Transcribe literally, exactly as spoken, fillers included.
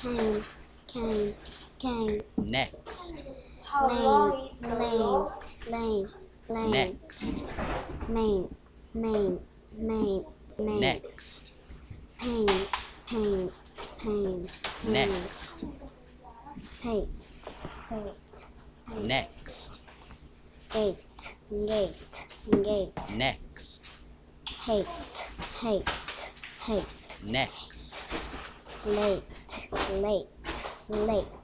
Cane, cane, cane. Next. How Lane, long is the lane, rope? lane, lane. Next. Main, main, main, main. Next. Pain, pain, pain, pain. Next. Pay, pay. Next. Gate, gate, gate. Next. Hate, hate, hate. Next. Late, late, late.